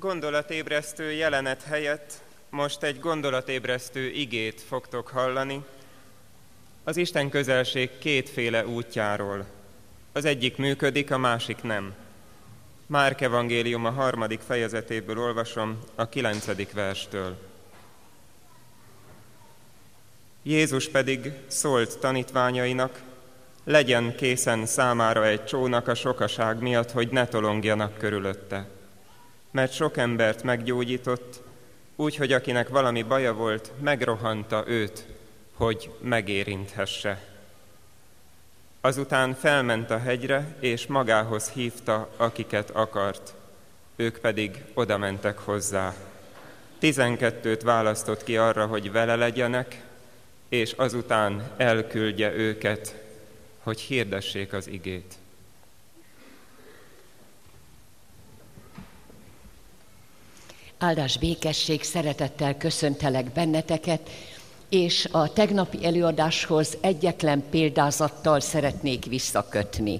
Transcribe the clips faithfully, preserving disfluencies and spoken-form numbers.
gondolatébresztő jelenet helyett most egy gondolatébresztő igét fogtok hallani az Isten közelség kétféle útjáról. Az egyik működik, a másik nem. Márk evangélium a harmadik fejezetéből olvasom, a kilencedik verstől. Jézus pedig szólt tanítványainak, legyen készen számára egy csónak a sokaság miatt, hogy ne tolongjanak körülötte. Mert sok embert meggyógyított, úgy, hogy akinek valami baja volt, megrohanta őt, hogy megérinthesse. Azután felment a hegyre, és magához hívta, akiket akart. Ők pedig odamentek hozzá. Tizenkettőt választott ki arra, hogy vele legyenek, és azután elküldje őket, hogy hirdessék az igét. Áldás, békesség, szeretettel köszöntelek benneteket, és a tegnapi előadáshoz egyetlen példázattal szeretnék visszakötni.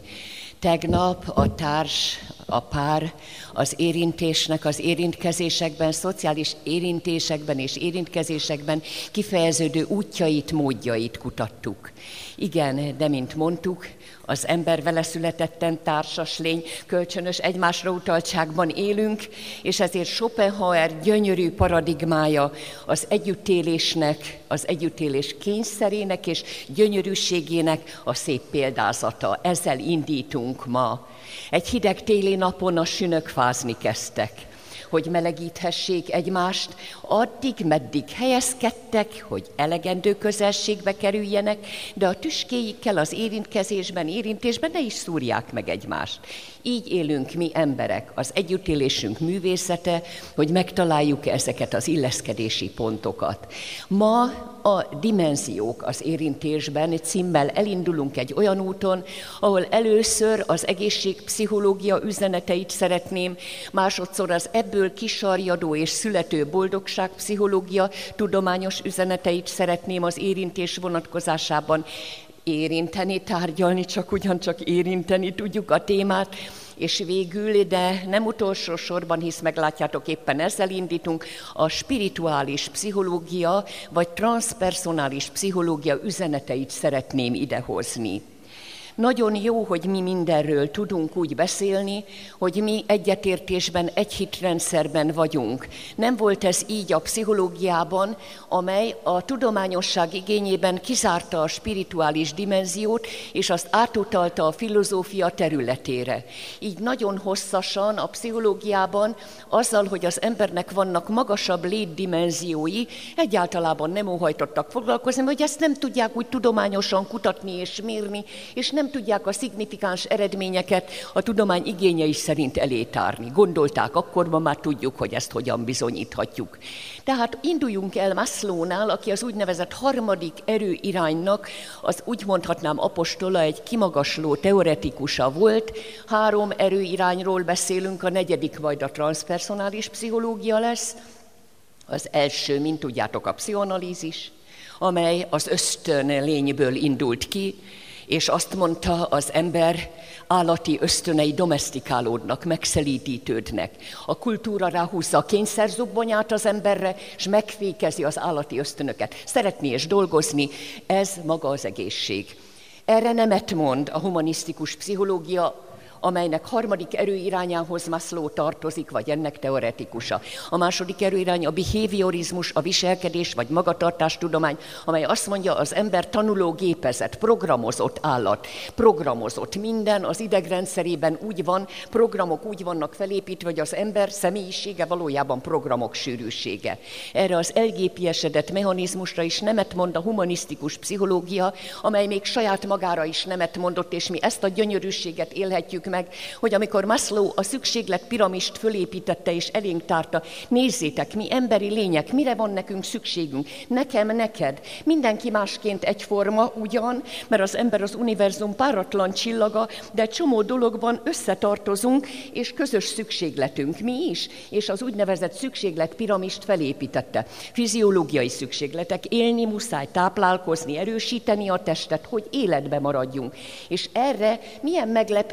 Tegnap a társ, a pár az érintésnek, az érintkezésekben, szociális érintésekben és érintkezésekben kifejeződő útjait, módjait kutattuk. Igen, de mint mondtuk, az ember vele születetten társas lény, kölcsönös egymásra utaltságban élünk, és ezért Schopenhauer gyönyörű paradigmája az együttélésnek, az együttélés kényszerének és gyönyörűségének a szép példázata. Ezzel indítunk ma. Egy hideg téli napon a sünök fázni kezdtek, hogy melegíthessék egymást, addig, meddig helyezkedtek, hogy elegendő közelségbe kerüljenek, de a tüskéikkel az érintkezésben, érintésben ne is szúrják meg egymást. Így élünk mi emberek, az együttélésünk művészete, hogy megtaláljuk ezeket az illeszkedési pontokat. Ma a dimenziók az érintésben címmel elindulunk egy olyan úton, ahol először az egészségpszichológia üzeneteit szeretném, másodszor az ebből kisarjadó és születő boldogságpszichológia tudományos üzeneteit szeretném az érintés vonatkozásában érinteni, tárgyalni, csak ugyancsak érinteni tudjuk a témát, és végül, de nem utolsó sorban, hisz meglátjátok, éppen ezzel indítunk, a spirituális pszichológia, vagy transzpersonális pszichológia üzeneteit szeretném idehozni. Nagyon jó, hogy mi mindenről tudunk úgy beszélni, hogy mi egyetértésben, egy hitrendszerben vagyunk. Nem volt ez így a pszichológiában, amely a tudományosság igényében kizárta a spirituális dimenziót, és azt átutalta a filozófia területére. Így nagyon hosszasan a pszichológiában azzal, hogy az embernek vannak magasabb létdimenziói, egyáltalában nem óhajtottak foglalkozni, hogy ezt nem tudják úgy tudományosan kutatni és mérni, és nem tudják a szignifikáns eredményeket a tudomány igényei szerint elétárni. Gondolták akkor, ma már tudjuk, hogy ezt hogyan bizonyíthatjuk. Tehát induljunk el Maslow'nál, aki az úgynevezett harmadik erőiránynak, az úgy mondhatnám apostola, egy kimagasló teoretikusa volt. Három erőirányról beszélünk, a negyedik majd a transzpersonális pszichológia lesz. Az első, mint tudjátok, a pszichoanalízis, amely az ösztön lényből indult ki, és azt mondta, az ember állati ösztönei domesztikálódnak, megszelídítődnek. A kultúra ráhúzza a kényszerzubbonyát az emberre, és megfékezi az állati ösztönöket. Szeretni és dolgozni, ez maga az egészség. Erre nemet mond a humanisztikus pszichológia, amelynek harmadik erőirányához Maslow tartozik, vagy ennek teoretikusa. A második erőirány a behaviorizmus, a viselkedés vagy magatartástudomány, amely azt mondja, az ember tanuló gépezet, programozott állat, programozott minden, az idegrendszerében úgy van, programok úgy vannak felépítve, hogy az ember személyisége valójában programok sűrűsége. Erre az elgépiesedett mechanizmusra is nemet mond a humanisztikus pszichológia, amely még saját magára is nemet mondott, és mi ezt a gyönyörűséget élhetjük meg, hogy amikor Maslow a szükséglet piramist fölépítette és elénk tárta, nézzétek, mi emberi lények, mire van nekünk szükségünk, nekem, neked, mindenki másként egyforma ugyan, mert az ember az univerzum páratlan csillaga, de csomó dologban összetartozunk, és közös szükségletünk mi is, és az úgynevezett szükséglet piramist felépítette. Fiziológiai szükségletek, élni muszáj, táplálkozni, erősíteni a testet, hogy életbe maradjunk. És erre milyen meglepő a biztonság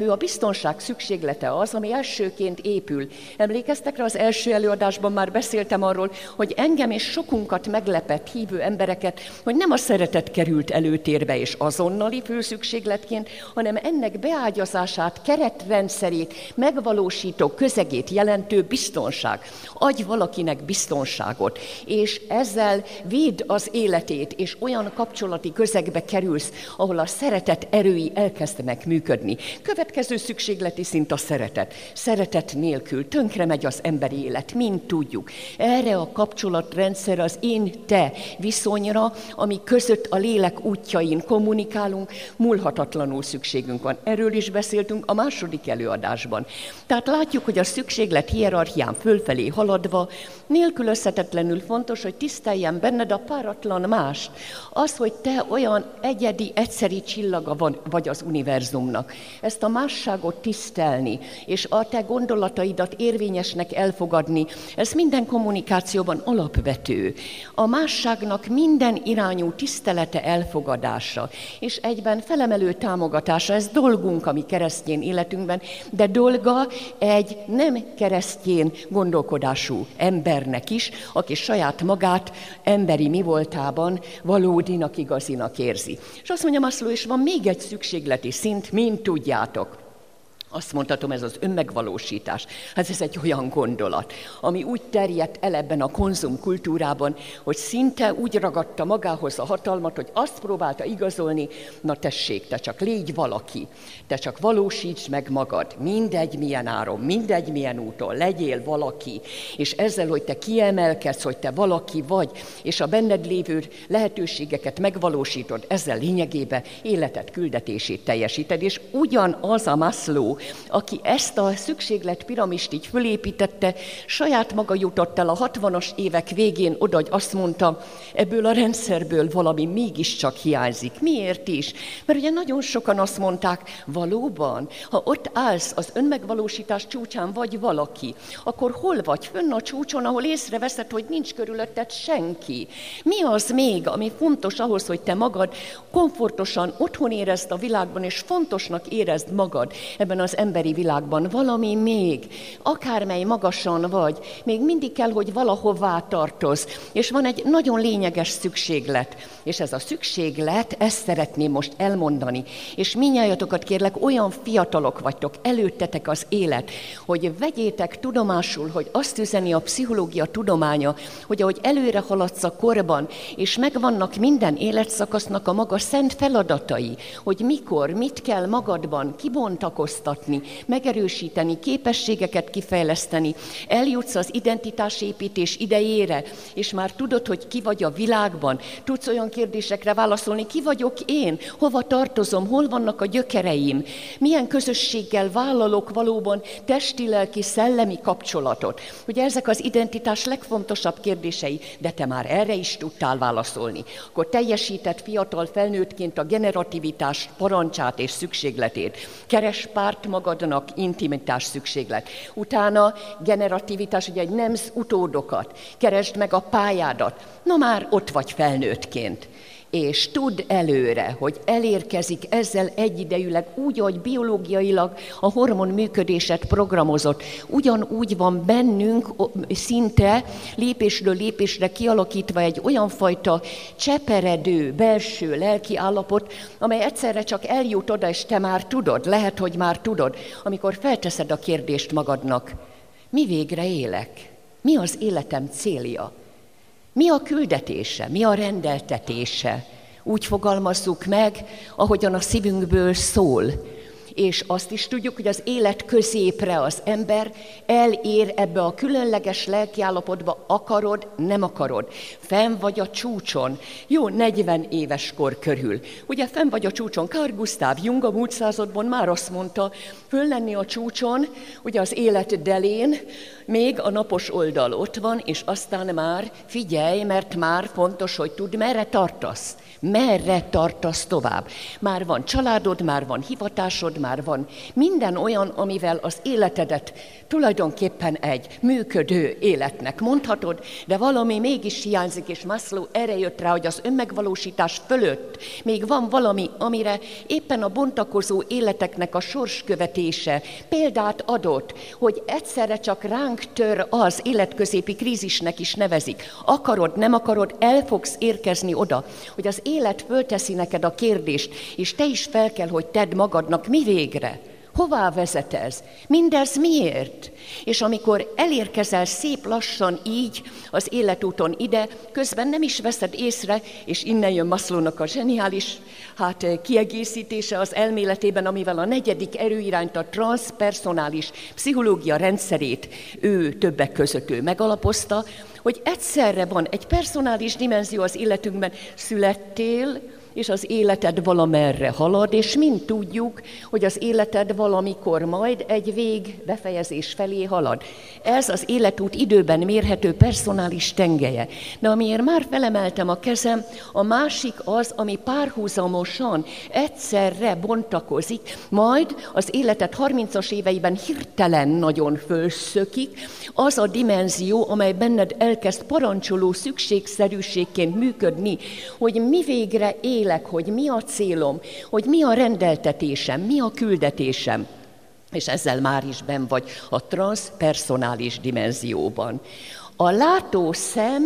biztonság szükséglete az, ami elsőként épül. Emlékeztek rá, az első előadásban már beszéltem arról, hogy engem és sokunkat meglepett hívő embereket, hogy nem a szeretet került előtérbe és azonnali főszükségletként, hanem ennek beágyazását, keretrendszerét, megvalósító közegét jelentő biztonság. Adj valakinek biztonságot, és ezzel védd az életét, és olyan kapcsolati közegbe kerülsz, ahol a szeretet erői elkezdenek működni. Következő szükségleti szint a szeretet. Szeretet nélkül tönkre megy az emberi élet, mind tudjuk. Erre a kapcsolatrendszer az én-te viszonyra, ami között a lélek útjain kommunikálunk, múlhatatlanul szükségünk van. Erről is beszéltünk a második előadásban. Tehát látjuk, hogy a szükséglet hierarchián fölfelé haladva nélkülözhetetlenül fontos, hogy tiszteljen benned a páratlan mást. Az, hogy te olyan egyedi, egyszeri csillaga van, vagy az univerzumnak. Ezt a másságot tisztelni, és a te gondolataidat érvényesnek elfogadni, ez minden kommunikációban alapvető. A másságnak minden irányú tisztelete, elfogadása, és egyben felemelő támogatása, ez dolgunk a mi keresztény életünkben, de dolga egy nem keresztény gondolkodású embernek is, aki saját magát emberi mi voltában valódinak, igazinak érzi. És azt mondja Maslow, és van még egy szükségleti szint, mint tudjátok. Azt mondhatom, ez az önmegvalósítás. Hát ez egy olyan gondolat, ami úgy terjedt el ebben a konzumkultúrában, hogy szinte úgy ragadta magához a hatalmat, hogy azt próbálta igazolni, na tessék, te csak légy valaki, te csak valósíts meg magad, mindegy milyen áron, mindegy milyen úton, legyél valaki, és ezzel, hogy te kiemelkedsz, hogy te valaki vagy, és a benned lévő lehetőségeket megvalósítod, ezzel lényegében életed küldetését teljesíted, és ugyanaz a Maslow, aki ezt a szükséglet piramist így fölépítette, saját maga jutott el a hatvanas évek végén oda, hogy azt mondta, ebből a rendszerből valami mégiscsak hiányzik. Miért is? Mert ugye nagyon sokan azt mondták, valóban, ha ott állsz az önmegvalósítás csúcsán vagy valaki, akkor hol vagy? Fönn a csúcson, ahol észreveszed, hogy nincs körülötted senki. Mi az még, ami fontos ahhoz, hogy te magad komfortosan otthon érezd a világban, és fontosnak érezd magad ebben az emberi világban? Valami még, akármely magasan vagy, még mindig kell, hogy valahová tartoz. És van egy nagyon lényeges szükséglet, és ez a szükséglet, ezt szeretném most elmondani. És mindnyájatokat kérlek, olyan fiatalok vagytok, előttetek az élet, hogy vegyétek tudomásul, hogy azt üzeni a pszichológia tudománya, hogy ahogy előre haladsz a korban, és megvannak minden életszakasznak a maga szent feladatai, hogy mikor, mit kell magadban kibontakoztatni, megerősíteni, képességeket kifejleszteni, eljutsz az identitásépítés idejére, és már tudod, hogy ki vagy a világban, tudsz olyan kérdésekre válaszolni, ki vagyok én, hova tartozom, hol vannak a gyökereim, milyen közösséggel vállalok valóban testi, lelki, szellemi kapcsolatot. Ugye ezek az identitás legfontosabb kérdései, de te már erre is tudtál válaszolni. Akkor teljesített fiatal felnőttként a generativitás parancsát és szükségletét. Keres párt magadnak, intimitás szükséglet. Utána generativitás, ugye egy nemz utódokat. Keresd meg a pályádat. Na már ott vagy felnőttként. És tudd előre, hogy elérkezik ezzel egyidejűleg úgy, ahogy biológiailag a hormon működéset programozott. Ugyanúgy van bennünk szinte lépésről lépésre kialakítva egy olyan fajta cseperedő belső lelki állapot, amely egyszerre csak eljut oda, és te már tudod, lehet, hogy már tudod, amikor felteszed a kérdést magadnak, mi végre élek? Mi az életem célja? Mi a küldetése, mi a rendeltetése? Úgy fogalmazzuk meg, ahogyan a szívünkből szól. És azt is tudjuk, hogy az élet középre az ember elér ebbe a különleges lelkiállapotba, akarod, nem akarod. Fenn vagy a csúcson, jó negyven éves kor körül. Ugye fenn vagy a csúcson, Carl Gustav Jung a múlt században már azt mondta, föl lenni a csúcson, ugye az élet delén, még a napos oldal ott van, és aztán már figyelj, mert már fontos, hogy tudd, merre tartasz. Merre tartasz tovább? Már van családod, már van hivatásod, már már van. Minden olyan, amivel az életedet tulajdonképpen egy működő életnek mondhatod, de valami mégis hiányzik, és Maslow erre jött rá, hogy az önmegvalósítás fölött még van valami, amire éppen a bontakozó életeknek a sorskövetése példát adott, hogy egyszerre csak ránk tör az, életközépi krízisnek is nevezik. Akarod, nem akarod, el fogsz érkezni oda, hogy az élet fölteszi neked a kérdést, és te is fel kell, hogy tedd magadnak, mi végre? Hová vezet ez? Mindez miért? És amikor elérkezel szép lassan így az életúton ide, közben nem is veszed észre, és innen jön Maslownak a zseniális hát, kiegészítése az elméletében, amivel a negyedik erőirányt, a transzpersonális pszichológia rendszerét ő többek között ő megalapozta, hogy egyszerre van egy personális dimenzió az életünkben, születtél, és az életed valamerre halad, és mind tudjuk, hogy az életed valamikor majd egy vég befejezés felé halad. Ez az életút időben mérhető personális tengelye. De amiért már felemeltem a kezem, a másik az, ami párhuzamosan egyszerre bontakozik, majd az életed harmincas éveiben hirtelen nagyon fölszökik, az a dimenzió, amely benned elkezd parancsoló szükségszerűségként működni, hogy mi végre élek, hogy mi a célom, hogy mi a rendeltetésem, mi a küldetésem. És ezzel már is benn vagy a transzpersonális dimenzióban. A látó szem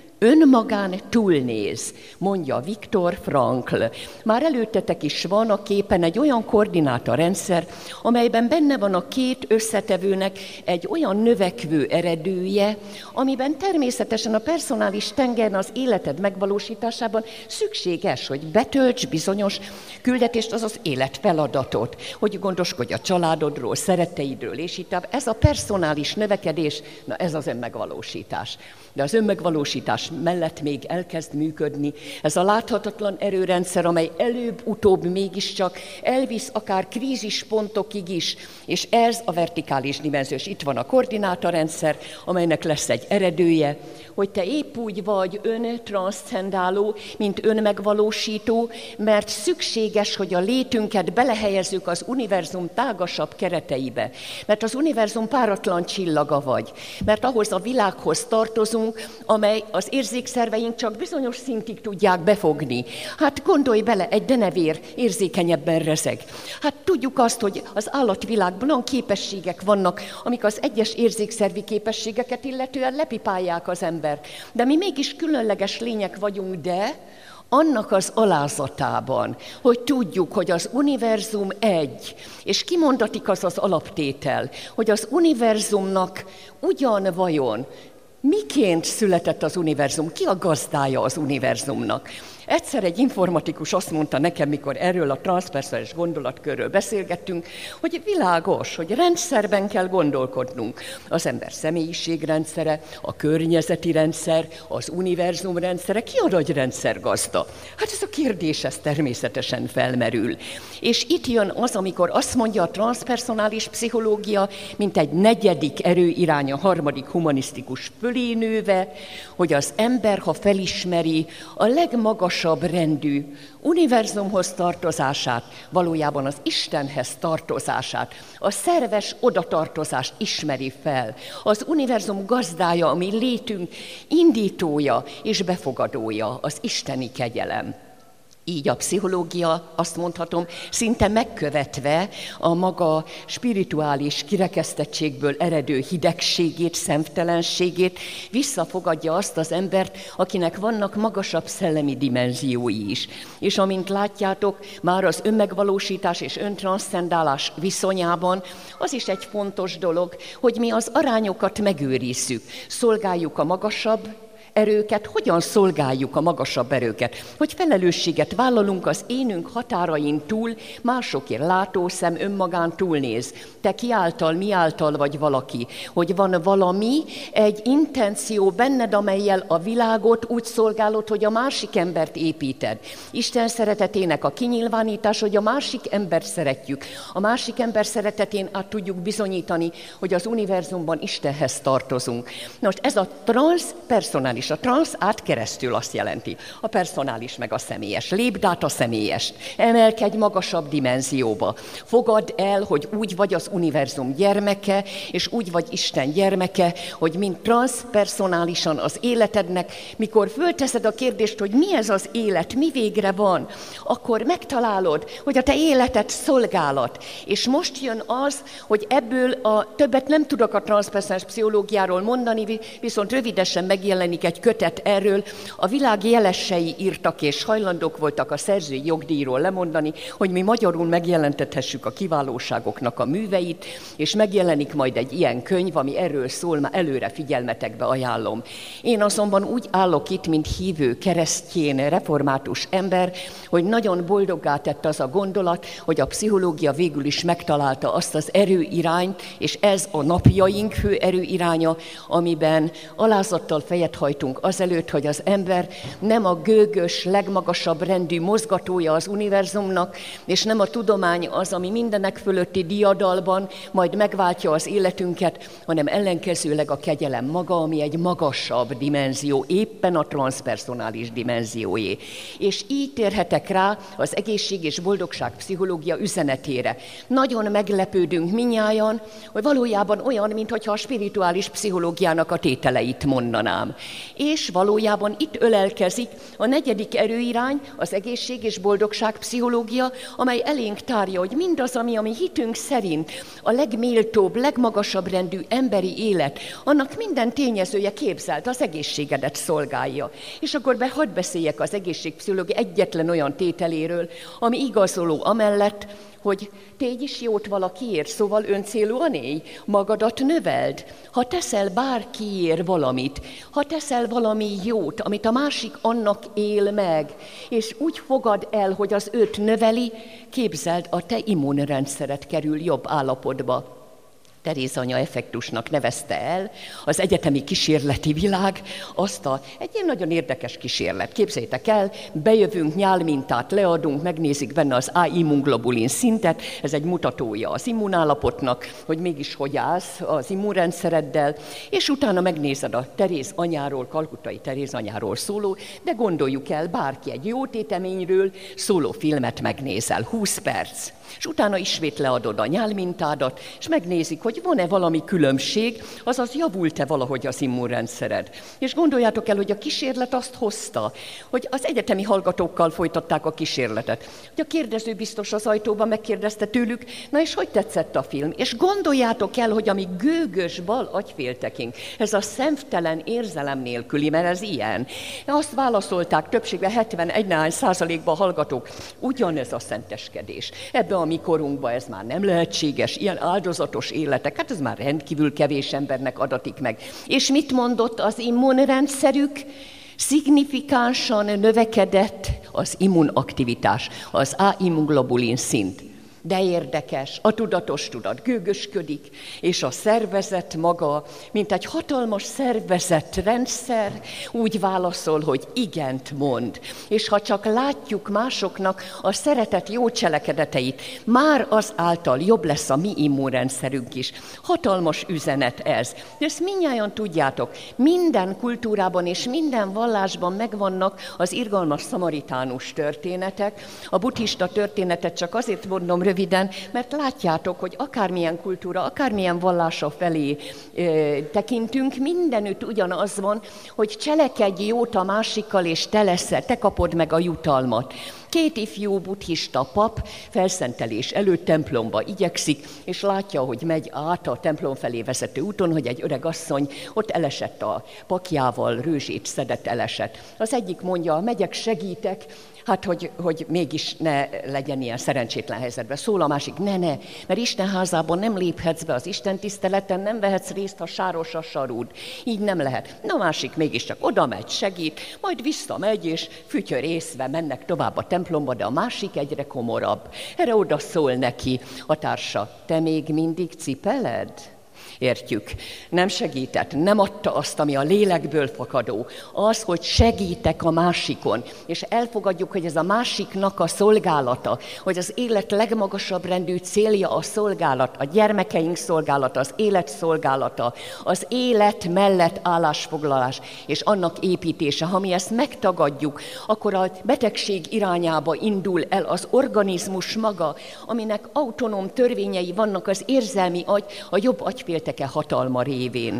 önmagán túlnéz, mondja Viktor Frankl. Már előttetek is van a képen egy olyan koordinátarendszer, amelyben benne van a két összetevőnek egy olyan növekvő eredője, amiben természetesen a personális tengeren az életed megvalósításában szükséges, hogy betölts bizonyos küldetést, azaz életfeladatot, hogy gondoskodj a családodról, szeretteidről, és így tovább. Ez a personális növekedés, na ez az önmegvalósítás. De az önmegvalósítás mellett még elkezd működni ez a láthatatlan erőrendszer, amely előbb-utóbb mégiscsak elvisz akár krízispontokig is, és ez a vertikális dimenzió. Itt van a koordinátarendszer, amelynek lesz egy eredője, hogy te épp úgy vagy öntranszcendáló, mint önmegvalósító, mert szükséges, hogy a létünket belehelyezzük az univerzum tágasabb kereteibe. Mert az univerzum páratlan csillaga vagy, mert ahhoz a világhoz tartozunk, amely az érzékszerveink csak bizonyos szintig tudják befogni. Hát gondolj bele, egy denevér érzékenyebben rezeg. Hát tudjuk azt, hogy az állatvilágban olyan képességek vannak, amik az egyes érzékszervi képességeket illetően lepipálják az ember. De mi mégis különleges lények vagyunk, de annak az alázatában, hogy tudjuk, hogy az univerzum egy, és kimondatik az az alaptétel, hogy az univerzumnak ugyan vajon miként született az univerzum? Ki a gazdája az univerzumnak? Egyszer egy informatikus azt mondta nekem, mikor erről a transzpersonális gondolatkörről beszélgettünk, hogy világos, hogy rendszerben kell gondolkodnunk. Az ember személyiségrendszere, a környezeti rendszer, az univerzum rendszere, ki a nagy rendszer gazda? Hát ez a kérdés, ez természetesen felmerül. És itt jön az, amikor azt mondja a transzpersonális pszichológia, mint egy negyedik erőirány a harmadik humanisztikus fölé nőve, hogy az ember, ha felismeri a legmagasabb rendű univerzumhoz tartozását, valójában az Istenhez tartozását, a szerves odatartozást ismeri fel. Az univerzum gazdája, ami létünk indítója és befogadója, az isteni kegyelem. Így a pszichológia, azt mondhatom, szinte megkövetve a maga spirituális kirekesztettségből eredő hidegségét, szemtelenségét, visszafogadja azt az embert, akinek vannak magasabb szellemi dimenziói is. És amint látjátok, már az önmegvalósítás és öntranszcendálás viszonyában az is egy fontos dolog, hogy mi az arányokat megőrizzük, szolgáljuk a magasabb erőket, hogyan szolgáljuk a magasabb erőket, hogy felelősséget vállalunk az énünk határain túl, másokért látószem önmagán túlnéz. Te ki által, mi által vagy valaki, hogy van valami, egy intenció benned, amellyel a világot úgy szolgálod, hogy a másik embert építed. Isten szeretetének a kinyilvánítás, hogy a másik embert szeretjük. A másik ember szeretetén át tudjuk bizonyítani, hogy az univerzumban Istenhez tartozunk. Most ez a transzpersonális personális. A transz át keresztül azt jelenti, a personális meg a személyes. Lépd át a személyest, emelkedj magasabb dimenzióba. Fogadd el, hogy úgy vagy az univerzum gyermeke, és úgy vagy Isten gyermeke, hogy mint transzpersonálisan az életednek, mikor fölteszed a kérdést, hogy mi ez az élet, mi végre van, akkor megtalálod, hogy a te életed szolgálat. És most jön az, hogy ebből a többet nem tudok a transzpersonális pszichológiáról mondani, viszont rövidesen megjelenik egy kötet erről. A világ jelesei írtak, és hajlandók voltak a szerzői jogdíjról lemondani, hogy mi magyarul megjelentethessük a kiválóságoknak a műveit, és megjelenik majd egy ilyen könyv, ami erről szól, már előre figyelmetekbe ajánlom. Én azonban úgy állok itt, mint hívő, keresztjén, református ember, hogy nagyon boldoggá tett az a gondolat, hogy a pszichológia végül is megtalálta azt az erőirányt, és ez a napjaink fő erőiránya, amiben alázattal fejet hajtunk azelőtt, hogy az ember nem a gőgös, legmagasabb rendű mozgatója az univerzumnak, és nem a tudomány az, ami mindenek fölötti diadalban majd megváltja az életünket, hanem ellenkezőleg a kegyelem maga, ami egy magasabb dimenzió, éppen a transzpersonális dimenziójé. És így térhetek rá az egészség és boldogság pszichológia üzenetére. Nagyon meglepődünk minnyájan, hogy valójában olyan, mintha a spirituális pszichológiának a tételeit mondanám. És valójában itt ölelkezik a negyedik erőirány, az egészség és boldogság pszichológia, amely elénk tárja, hogy mindaz, ami a mi hitünk szerint a legméltóbb, legmagasabb rendű emberi élet, annak minden tényezője képzelt, az egészségedet szolgálja. És akkor be, hadd beszéljek az egészségpszichológia egyetlen olyan tételéről, ami igazoló amellett, hogy tégy is jót valakiért, szóval öncélúan élj, magadat növeld. Ha teszel bárkiért valamit, ha teszel valami jót, amit a másik annak él meg, és úgy fogad el, hogy az őt növeli, képzeld, a te immunrendszered kerül jobb állapotba. Teréz anya effektusnak nevezte el az egyetemi kísérleti világ azt a, egy ilyen nagyon érdekes kísérlet. Képzeljétek el, bejövünk, nyálmintát leadunk, megnézik benne az A-immunglobulin szintet, ez egy mutatója az immunállapotnak, hogy mégis hogy állsz az immunrendszereddel, és utána megnézed a Teréz anyáról, kalkuttai Teréz anyáról szóló, de gondoljuk el, bárki egy jó téteményről szóló filmet megnézel, húsz perc. És utána ismét leadod a nyálmintádat, és megnézik, hogy van-e valami különbség, azaz javult-e valahogy az immunrendszered. És gondoljátok el, hogy a kísérlet azt hozta, hogy az egyetemi hallgatókkal folytatták a kísérletet. Hogy a kérdező biztos az ajtóban megkérdezte tőlük, na és hogy tetszett a film? És gondoljátok el, hogy ami gőgös bal agyféltekink, ez a szemtelen érzelem nélküli, mert ez ilyen. Azt válaszolták többségben hetvenegy néhány százalékban a hallgatók, ugyanez a szenteskedés. Ebben a mi korunkban ez már nem lehetséges, ilyen áldozatos életek, hát ez már rendkívül kevés embernek adatik meg. És mit mondott az immunrendszerük? Szignifikánsan növekedett az immunaktivitás, az A-immunglobulin szint. De érdekes, a tudatos tudat gőgösködik, és a szervezet maga, mint egy hatalmas szervezetrendszer, úgy válaszol, hogy igent mond. És ha csak látjuk másoknak a szeretet jó cselekedeteit, már az által jobb lesz a mi immunrendszerünk is. Hatalmas üzenet ez. De ezt mindnyájan tudjátok, minden kultúrában és minden vallásban megvannak az irgalmas szamaritánus történetek. A buddhista történetet csak azért mondom röviden, Röviden, mert látjátok, hogy akármilyen kultúra, akármilyen vallása felé e, tekintünk, mindenütt ugyanaz van, hogy cselekedj jót a másikkal, és te leszel, te kapod meg a jutalmat. Két ifjú buddhista pap felszentelés előtt templomba igyekszik, és látja, hogy megy át a templom felé vezető úton, hogy egy öreg asszony ott elesett a pakjával, rőzsét szedett, elesett. Az egyik mondja, megyek, segítek, hát, hogy, hogy mégis ne legyen ilyen szerencsétlen helyzetben. Szól a másik, ne, ne, mert Isten házában nem léphetsz be az Isten tiszteleten, nem vehetsz részt, ha sáros a sarúd. Így nem lehet. Na, a másik mégiscsak oda megy, segít, majd visszamegy, és fütyörészve mennek tovább a templomba, de a másik egyre komorabb. Erre oda szól neki a társa, te még mindig cipeled? Értjük. Nem segített, nem adta azt, ami a lélekből fakadó. Az, hogy segítek a másikon, és elfogadjuk, hogy ez a másiknak a szolgálata, hogy az élet legmagasabb rendű célja a szolgálat, a gyermekeink szolgálata, az élet szolgálata, az élet mellett állásfoglalás, és annak építése. Ha mi ezt megtagadjuk, akkor a betegség irányába indul el az organizmus maga, aminek autonóm törvényei vannak, az érzelmi agy, a jobb agyfélteke hatalma révén.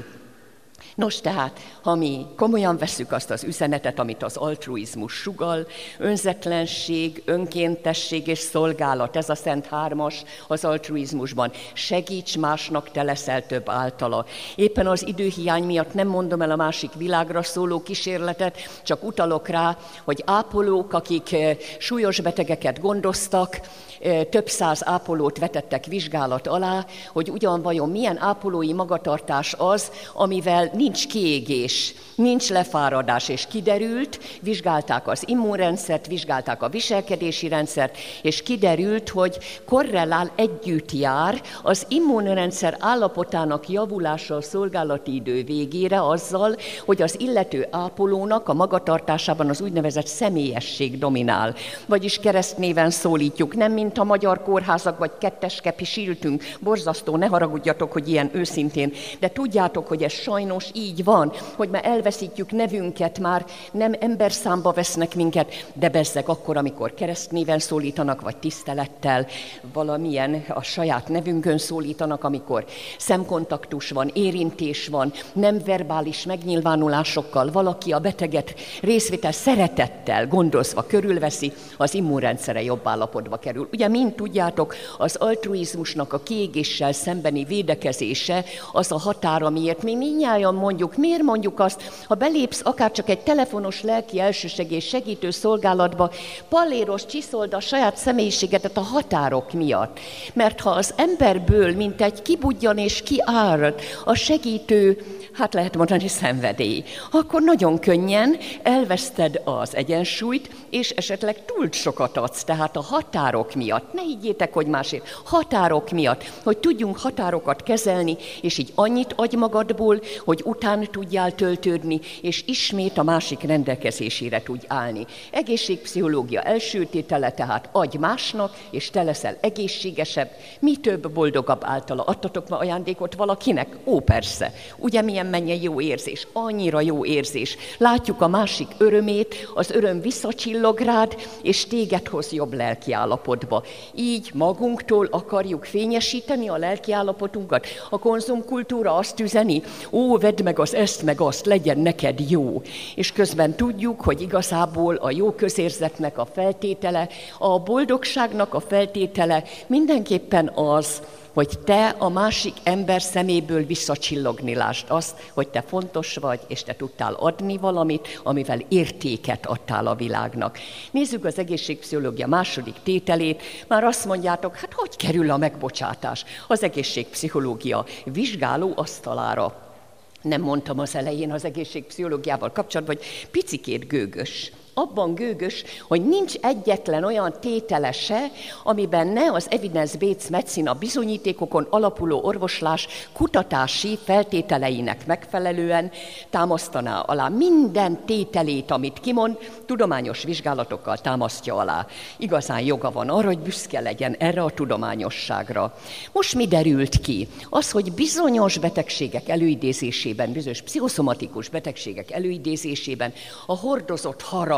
Nos tehát, ha mi komolyan vesszük azt az üzenetet, amit az altruizmus sugall, önzetlenség, önkéntesség és szolgálat, ez a szent hármas az altruizmusban. Segíts másnak, te leszel több általa. Éppen az időhiány miatt nem mondom el a másik világra szóló kísérletet, csak utalok rá, hogy ápolók, akik súlyos betegeket gondoztak, több száz ápolót vetettek vizsgálat alá, hogy ugyan vajon milyen ápolói magatartás az, amivel nincs kiégés, nincs lefáradás, és kiderült, vizsgálták az immunrendszert, vizsgálták a viselkedési rendszert, és kiderült, hogy korrelál, együtt jár az immunrendszer állapotának javulása a szolgálati idő végére azzal, hogy az illető ápolónak a magatartásában az úgynevezett személyesség dominál. Vagyis keresztnéven szólítjuk, nem mint a magyar kórházak, vagy ketteskepi siltünk, borzasztó, ne haragudjatok, hogy ilyen őszintén, de tudjátok, hogy ez sajnos így van, hogy már elveszítjük nevünket, már nem emberszámba vesznek minket, de bezzeg akkor, amikor keresztnéven szólítanak, vagy tisztelettel, valamilyen a saját nevünkön szólítanak, amikor szemkontaktus van, érintés van, nem verbális megnyilvánulásokkal valaki a beteget részvétel szeretettel gondozva körülveszi, az immunrendszere jobb állapotba kerül. Ugye mind tudjátok, az altruizmusnak a kiégéssel szembeni védekezése az a határ, amiért mi mindnyájan mondjuk, miért mondjuk azt, ha belépsz akár csak egy telefonos lelki elsősegély segítő szolgálatba, palléros csiszold a saját személyiségedet a határok miatt. Mert ha az emberből, mint egy kibudjan és kiárad a segítő, hát lehet mondani szenvedély, akkor nagyon könnyen elveszted az egyensúlyt, és esetleg túl sokat adsz, tehát a határok miatt. Ne higgyétek, hogy másért. Határok miatt, hogy tudjunk határokat kezelni, és így annyit adj magadból, hogy után tudjál töltődni, és ismét a másik rendelkezésére tudj állni. Egészségpszichológia első tétele, tehát adj másnak, és te leszel egészségesebb, mi több, boldogabb általa. Adtatok ma ajándékot valakinek? Ó, persze. Ugye milyen mennyei jó érzés, annyira jó érzés. Látjuk a másik örömét, az öröm visszacsillog rád, és téged hoz jobb lelkiállapotba. Így magunktól akarjuk fényesíteni a lelkiállapotunkat. A konzumkultúra azt üzeni, ó, vedd meg az ezt, meg azt, legyen neked jó. És közben tudjuk, hogy igazából a jó közérzetnek a feltétele, a boldogságnak a feltétele mindenképpen az, hogy te a másik ember szeméből visszacsillogni lásd azt, hogy te fontos vagy, és te tudtál adni valamit, amivel értéket adtál a világnak. Nézzük az egészségpszichológia második tételét, már azt mondjátok, hát hogy kerül a megbocsátás az egészségpszichológia vizsgáló asztalára. Nem mondtam az elején az egészségpszichológiával kapcsolatban, hogy picikét gőgös. Abban gőgös, hogy nincs egyetlen olyan tétele se, amiben ne az evidence-based medicine, a bizonyítékokon alapuló orvoslás kutatási feltételeinek megfelelően támasztaná alá. Minden tételét, amit kimond, tudományos vizsgálatokkal támasztja alá. Igazán joga van arra, hogy büszke legyen erre a tudományosságra. Most mi derült ki? Az, hogy bizonyos betegségek előidézésében, bizonyos pszichoszomatikus betegségek előidézésében a hordozott harag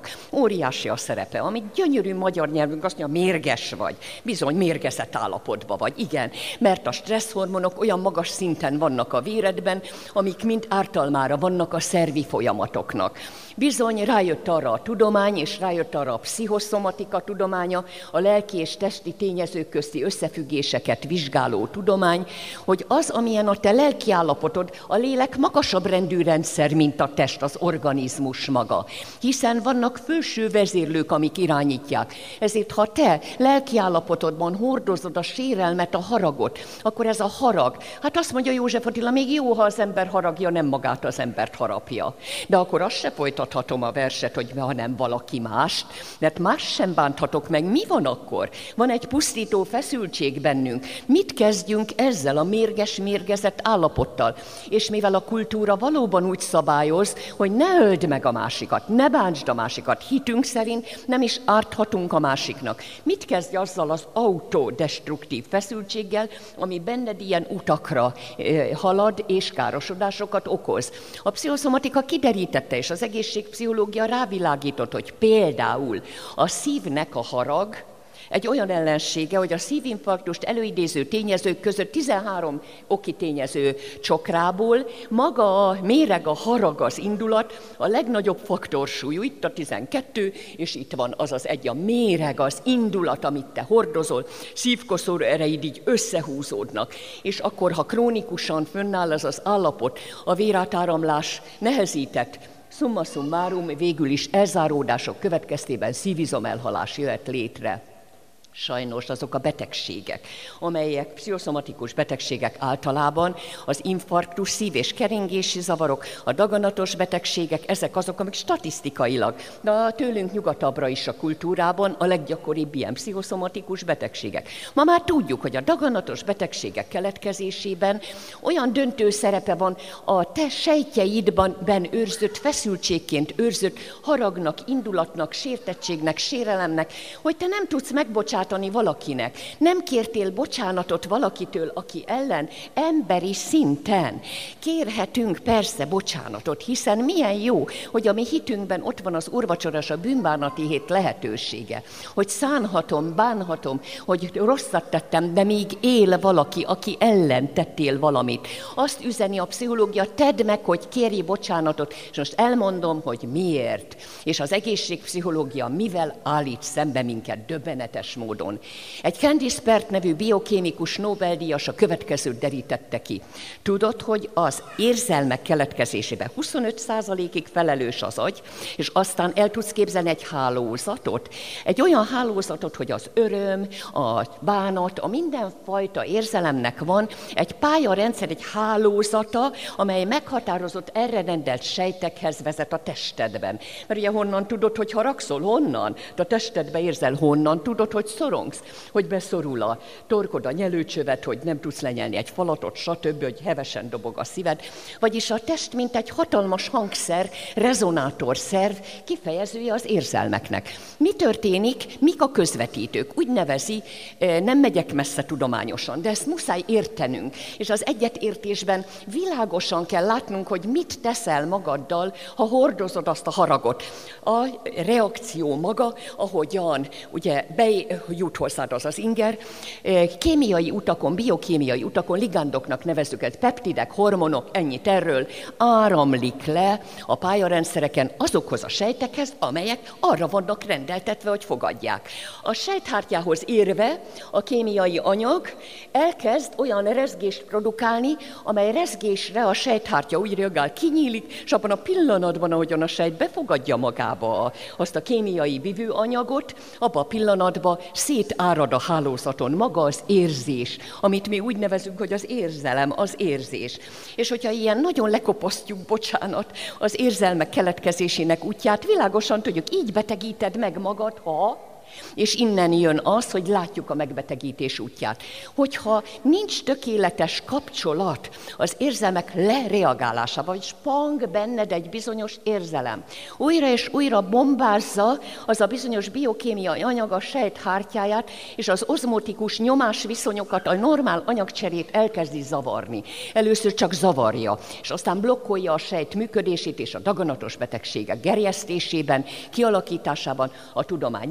óriási a szerepe, amit gyönyörű magyar nyelvünk azt mondja, mérges vagy, bizony mérgezett állapotban vagy, igen, mert a stresszhormonok olyan magas szinten vannak a véredben, amik mind ártalmára vannak a szervi folyamatoknak. Bizony rájött arra a tudomány, és rájött arra a pszichoszomatika tudománya, a lelki és testi tényezők közti összefüggéseket vizsgáló tudomány, hogy az, amilyen a te lelki állapotod, a lélek magasabb rendű rendszer, mint a test, az organizmus maga. Hiszen hiszen vannak felső vezérlők, amik irányítják. Ezért, ha te lelkiállapotodban hordozod a sérelmet, a haragot, akkor ez a harag, hát azt mondja József Attila, még jó, ha az ember haragja, nem magát az embert harapja. De akkor azt se folytathatom a verset, hogy hanem valaki mást, mert más sem bánthatok meg. Mi van akkor? Van egy pusztító feszültség bennünk. Mit kezdjünk ezzel a mérges, mérgezett állapottal? És mivel a kultúra valóban úgy szabályoz, hogy ne öld meg a másikat, ne bántsd a másikat, hitünk szerint nem is árthatunk a másiknak. Mit kezdj azzal az autodestruktív feszültséggel, ami benned ilyen utakra eh, halad és károsodásokat okoz? A pszichoszomatika kiderítette, és az egészségpszichológia rávilágított, hogy például a szívnek a harag egy olyan ellensége, hogy a szívinfarktust előidéző tényezők között tizenhárom oki tényező csokrából maga a méreg, a harag, az indulat a legnagyobb faktorsúlyú. Itt a tizenkettő, és itt van az az egy, a méreg, az indulat, amit te hordozol, szívkoszorú ereid így összehúzódnak. És akkor, ha krónikusan fönnáll az az állapot, a vérátáramlás nehezített, summa summarum, végül is elzáródások következtében szívizomelhalás jöhet létre. Sajnos azok a betegségek, amelyek pszichoszomatikus betegségek általában, az infarktus, szív- és keringési zavarok, a daganatos betegségek, ezek azok, amik statisztikailag, de tőlünk nyugatabbra is a kultúrában a leggyakoribb ilyen pszichoszomatikus betegségek. Ma már tudjuk, hogy a daganatos betegségek keletkezésében olyan döntő szerepe van a te sejtjeidben őrzött feszültségként őrzött haragnak, indulatnak, sértettségnek, sérelemnek, hogy te nem tudsz megbocsátani valakinek. Nem kértél bocsánatot valakitől, aki ellen emberi szinten. Kérhetünk persze bocsánatot, hiszen milyen jó, hogy a mi hitünkben ott van az úrvacsoras, a bűnbánati hét lehetősége. Hogy szánhatom, bánhatom, hogy rosszat tettem, de még él valaki, aki ellen tettél valamit. Azt üzeni a pszichológia, tedd meg, hogy kérj bocsánatot, és most elmondom, hogy miért. És az egészségpszichológia mivel állít szembe minket döbbenetes módon. Egy Candice Pert nevű biokémikus Nobel-díjas a következőt derítette ki. Tudod, hogy az érzelmek keletkezésében huszonöt százalékig felelős az agy, és aztán el tudsz képzelni egy hálózatot. Egy olyan hálózatot, hogy az öröm, a bánat, a mindenfajta érzelemnek van egy pályarendszer, egy hálózata, amely meghatározott, erre rendelt sejtekhez vezet a testedben. Mert ugye honnan tudod, hogy haragszol? Honnan? De a testedbe érzel, honnan tudod, hogy szorongsz, hogy beszorul a torkod, a nyelőcsövet, hogy nem tudsz lenyelni egy falatot, stb., hogy hevesen dobog a szíved. Vagyis a test, mint egy hatalmas hangszer, rezonátorszerv, kifejezője az érzelmeknek. Mi történik? Mik a közvetítők? Úgy nevezi, nem megyek messze tudományosan, de ezt muszáj értenünk. És az egyetértésben világosan kell látnunk, hogy mit teszel magaddal, ha hordozod azt a haragot. A reakció maga, ahogyan ugye bejut hozzád az az inger, kémiai utakon, biokémiai utakon, ligándoknak nevezzük ezt, peptidek, hormonok, ennyit erről, áramlik le a pályarendszereken azokhoz a sejtekhez, amelyek arra vannak rendeltetve, hogy fogadják. A sejthártyához érve a kémiai anyag elkezd olyan rezgést produkálni, amely rezgésre a sejthártya úgy reagál, kinyílik, és abban a pillanatban, ahogyan a sejt befogadja magába azt a kémiai vívőanyagot, abban a pillanatban szétárad a hálózaton maga az érzés, amit mi úgy nevezünk, hogy az érzelem, az érzés. És hogyha ilyen nagyon lekopasztjuk, bocsánat, az érzelmek keletkezésének útját, világosan tudjuk, így betegíted meg magad, ha... És innen jön az, hogy látjuk a megbetegítés útját. Hogyha nincs tökéletes kapcsolat az érzelmek lereagálásával, vagy spang benned egy bizonyos érzelem, újra és újra bombázza az a bizonyos biokémiai anyag a sejthártyáját, és az ozmotikus nyomásviszonyokat, a normál anyagcserét elkezdi zavarni. Először csak zavarja, és aztán blokkolja a sejt működését, és a daganatos betegségek gerjesztésében, kialakításában a tudomány igazolt,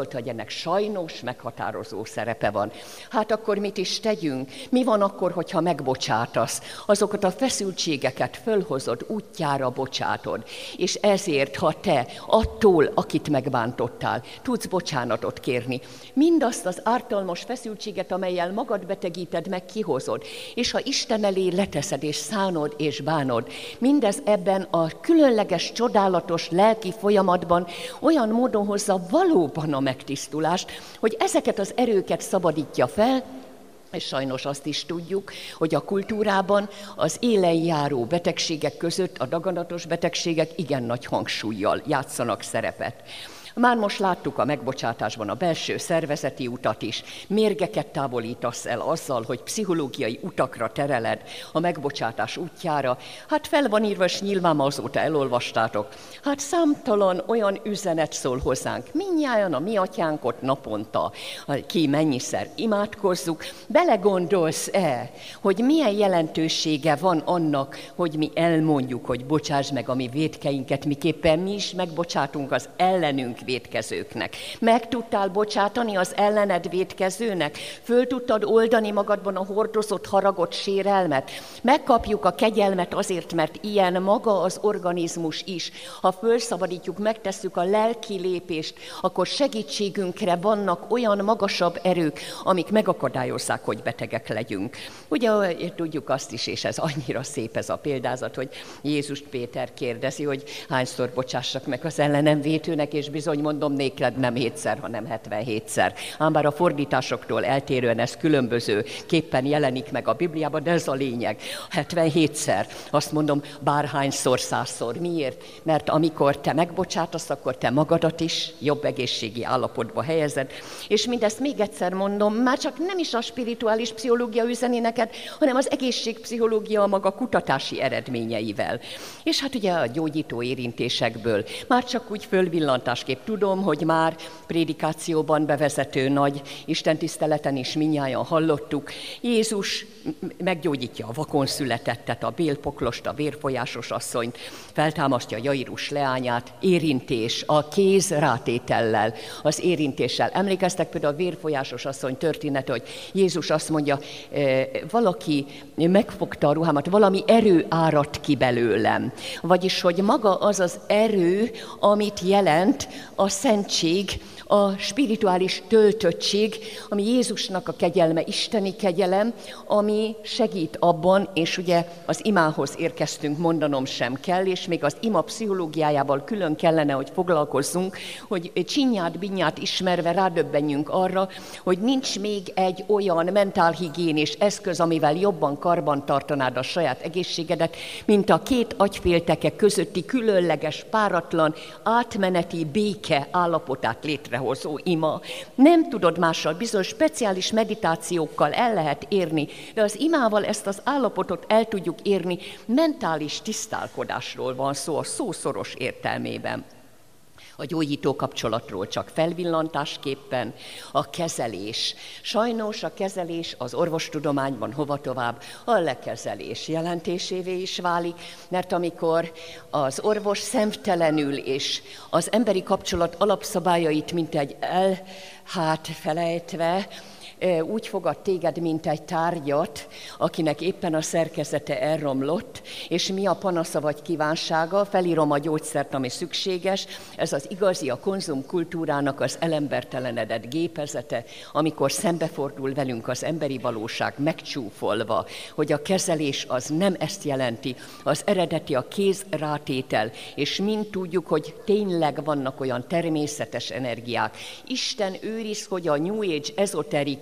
gondolta, hogy ennek sajnos meghatározó szerepe van. Hát akkor mit is tegyünk? Mi van akkor, hogyha megbocsátasz? Azokat a feszültségeket fölhozod, útjára bocsátod. És ezért, ha te attól, akit megbántottál, tudsz bocsánatot kérni, mindazt az ártalmas feszültséget, amellyel magad betegíted, meg kihozod, és ha Isten elé leteszed, és szánod, és bánod, mindez ebben a különleges, csodálatos lelki folyamatban olyan módon hozza valóban a megtisztulást, hogy ezeket az erőket szabadítja fel, és sajnos azt is tudjuk, hogy a kultúrában az élen járó betegségek között a daganatos betegségek igen nagy hangsúllyal játszanak szerepet. Már most láttuk a megbocsátásban a belső szervezeti utat is. Mérgeket távolítasz el azzal, hogy pszichológiai utakra tereled a megbocsátás útjára. Hát fel van írva, és nyilván azóta elolvastátok. Hát számtalan olyan üzenet szól hozzánk. Mindnyájan a mi atyánkot naponta, ki mennyiszer imádkozzuk. Belegondolsz-e, hogy milyen jelentősége van annak, hogy mi elmondjuk, hogy bocsáss meg a mi vétkeinket, miképpen mi is megbocsátunk az ellenünk vétkezőknek. Meg tudtál bocsátani az ellened vétkezőnek? Föl tudtad oldani magadban a hordozott haragot, sérelmet? Megkapjuk a kegyelmet azért, mert ilyen maga az organizmus is. Ha fölszabadítjuk, megtesszük a lelki lépést, akkor segítségünkre vannak olyan magasabb erők, amik megakadályozzák, hogy betegek legyünk. Ugye tudjuk azt is, és ez annyira szép ez a példázat, hogy Jézust Péter kérdezi, hogy hányszor bocsássak meg az ellenem vétőnek, és bizony mondom néked nem hétszer, hanem hetvenhétszer. Ám bár a fordításoktól eltérően ez különböző képpen jelenik meg a Bibliában, de ez a lényeg. hetvenhétszer. Azt mondom, bárhányszor, százszor. Miért? Mert amikor te megbocsátasz, akkor te magadat is jobb egészségi állapotba helyezed. És mindezt még egyszer mondom, már csak nem is a spirituális pszichológia üzeni neked, hanem az egészségpszichológia maga kutatási eredményeivel. És hát ugye a gyógyító érintésekből már csak úgy fölvillantásképp tudom, hogy már prédikációban bevezető nagy istentiszteleten is mindnyájan hallottuk. Jézus meggyógyítja a vakon születettet, a bélpoklost, a vérfolyásos asszonyt, feltámasztja Jairus leányát, érintés, a kéz rátétellel, az érintéssel. Emlékeztek például a vérfolyásos asszony történet, hogy Jézus azt mondja, valaki megfogta a ruhámat, valami erő áradt ki belőlem. Vagyis, hogy maga az az erő, amit jelent a szentség, a spirituális töltöttség, ami Jézusnak a kegyelme, isteni kegyelem, ami segít abban, és ugye az imához érkeztünk, mondanom sem kell, és még az ima pszichológiájával külön kellene, hogy foglalkozzunk, hogy csinyát, binyát ismerve rádöbbenjünk arra, hogy nincs még egy olyan mentálhigiénés eszköz, amivel jobban karban tartanád a saját egészségedet, mint a két agyfélteke közötti különleges, páratlan, átmeneti béke állapotát létrehozó ima. Nem tudod mással, bizonyos speciális meditációkkal el lehet érni, de az imával ezt az állapotot el tudjuk érni, mentális tisztálkodásról van szó a szószoros értelmében. A gyógyító kapcsolatról csak felvillantásképpen, a kezelés. Sajnos a kezelés az orvostudományban hova tovább a lekezelés jelentésévé is válik, mert amikor az orvos szemtelenül és az emberi kapcsolat alapszabályait mintegy el, hát felejtve, úgy fogad téged, mint egy tárgyat, akinek éppen a szerkezete elromlott, és mi a panasza vagy kívánsága, felírom a gyógyszert, ami szükséges. Ez az igazi, a konzumkultúrának az elembertelenedett gépezete, amikor szembefordul velünk az emberi valóság megcsúfolva, hogy a kezelés az nem ezt jelenti, az eredeti a kézrátétel, és mind tudjuk, hogy tényleg vannak olyan természetes energiák. Isten őriz, hogy a New Age ezoterikus,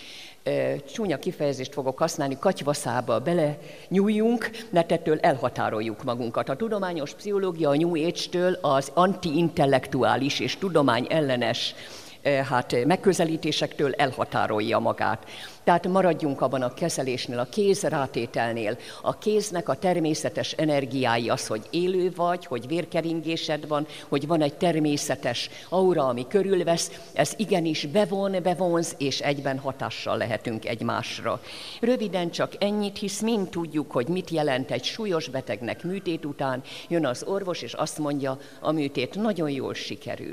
csúnya kifejezést fogok használni, katyvaszába bele nyúljunk, mert ettől elhatároljuk magunkat. A tudományos pszichológia a New Age-től az anti-intellektuális és tudomány ellenes hát, megközelítésektől elhatárolja magát. Tehát maradjunk abban a kezelésnél, a kézrátételnél. A kéznek a természetes energiái az, hogy élő vagy, hogy vérkeringésed van, hogy van egy természetes aura, ami körülvesz, ez igenis bevon, bevonz, és egyben hatással lehetünk egymásra. Röviden csak ennyit, hisz mind tudjuk, hogy mit jelent egy súlyos betegnek műtét után, jön az orvos, és azt mondja, a műtét nagyon jól sikerült.